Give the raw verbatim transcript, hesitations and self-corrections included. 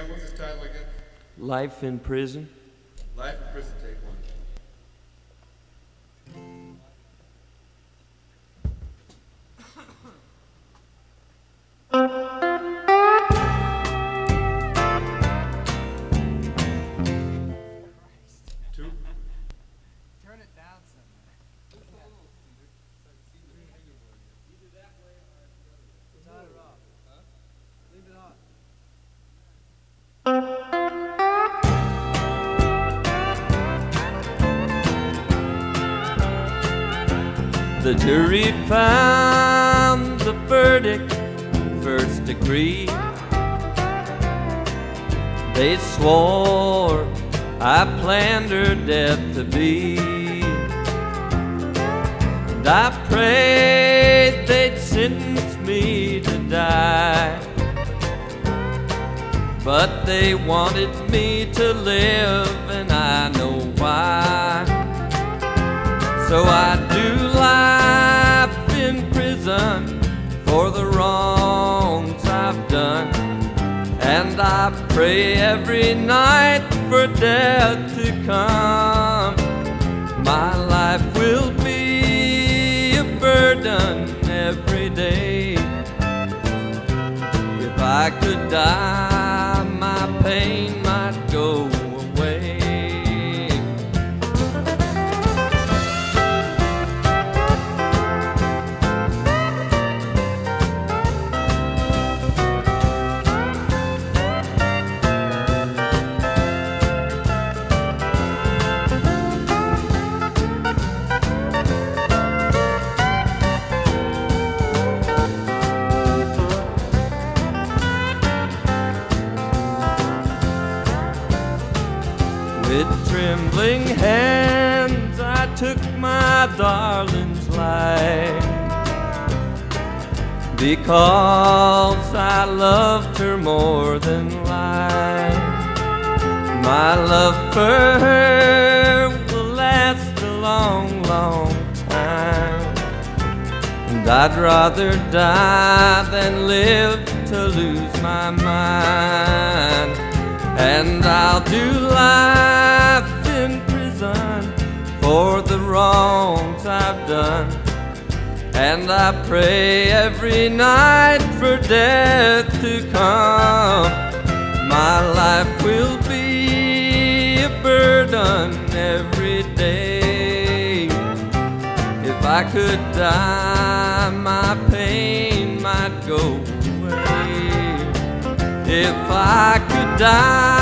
again? What's his title again? Life in Prison. Life in Prison, take one. Two. Turn it down some. Either that way or the other way. Turn it off. Huh? Leave it on. The jury found the verdict first degree. They swore I planned her death to be, and I prayed they'd sentence me to die, but they wanted me to live, and I know why. So I do life in prison for the wrongs I've done, and I pray every night for death to come. My life will be a burden every day. If I could die, my pain might go away. With trembling hands I took my darling's life, because I loved her more than life. My love for her will last a long, long time, and I'd rather die than live to lose my mind. And I'll do life in prison for the wrongs I've done, and I pray every night for death to come. My life will be a burden every day. If I could die, my pain might go away. If I could die,